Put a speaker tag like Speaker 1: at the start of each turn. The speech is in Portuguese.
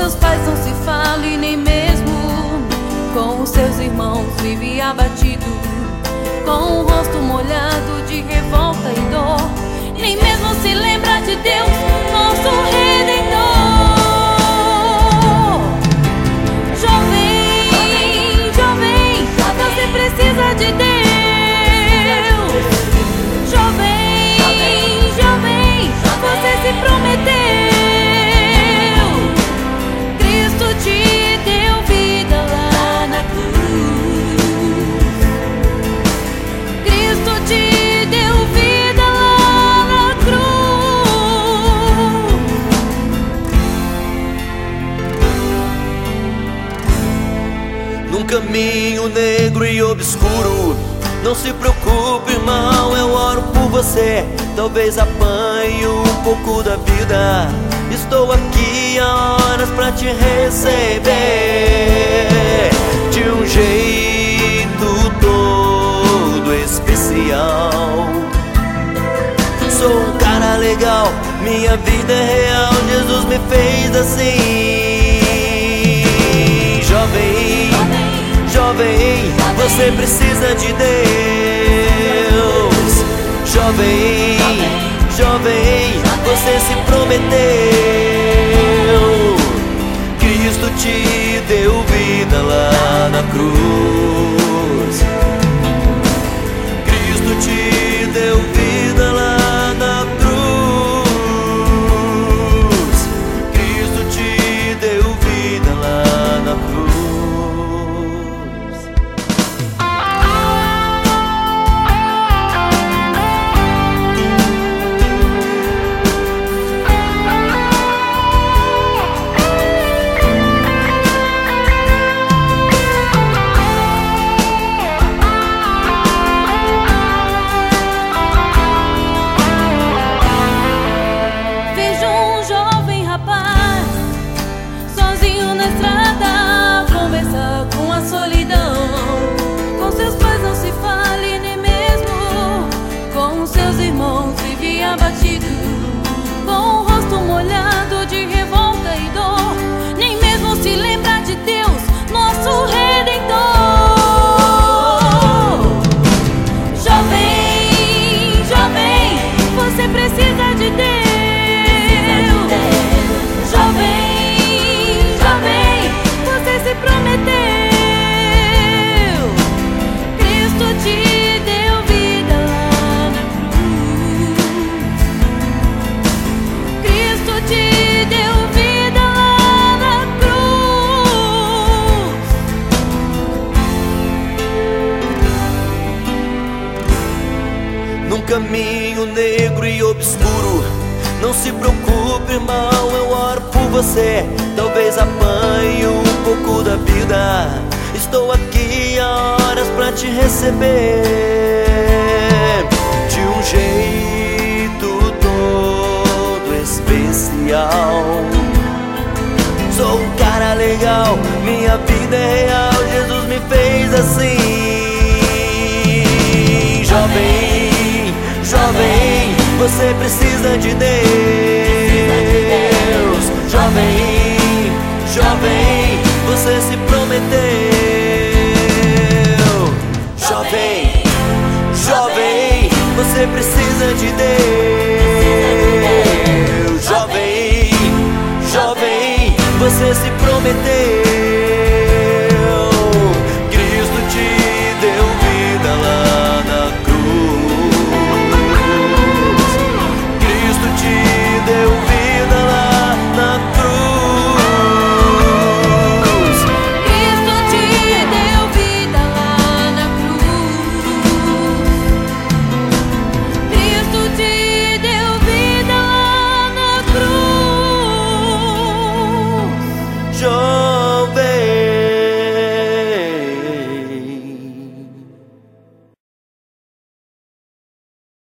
Speaker 1: seus pais não se fala e nem mesmo com os seus irmãos vive abatido, com o rosto molhado de revolta e dor. Nem mesmo se lembra de Deus, nosso Redentor. Jovem, jovem, você precisa de Deus. Jovem, jovem, você se prometeu. Cristo te deu vida lá na cruz. Cristo te deu vida lá na cruz.
Speaker 2: Num caminho negro e obscuro, não se preocupe, irmão, eu oro por você. Talvez apanhe um pouco da vida. Estou aqui há horas pra te receber de um jeito todo especial. Sou um cara legal, minha vida é real, Jesus me fez assim. Jovem, jovem, você precisa de Deus. Jovem, jovem, você se prometeu. Cristo te deu vida lá na cruz. Cristo te deu vida lá na cruz. Cristo te deu vida lá na cruz.
Speaker 1: Abatido, com o rosto molhado de revolta e dor. Nem mesmo se lembra de Deus, nosso Redentor. Jovem, jovem, você precisa de Deus. Jovem, jovem, você se prometeu. Cristo te deu vida lá na cruz. Te deu vida lá na cruz.
Speaker 2: Num caminho negro e obscuro, não se preocupe, irmão, eu oro por você. Talvez apanhe um pouco da vida. Estou aqui há horas pra te receber de um jeito todo especial. Sou um cara legal, minha vida é real, Jesus me fez assim. Jovem, jovem, você precisa de Deus. Jovem, jovem, você se prometeu. Jovem, jovem, você precisa de Deus.